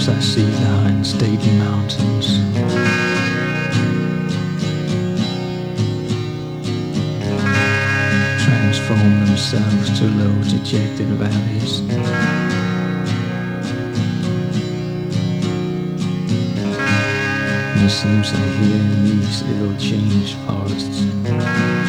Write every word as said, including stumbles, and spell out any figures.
Sometimes I see the high and stately mountains, transform themselves to low dejected valleys. And it seems that here in these ill-changed forests,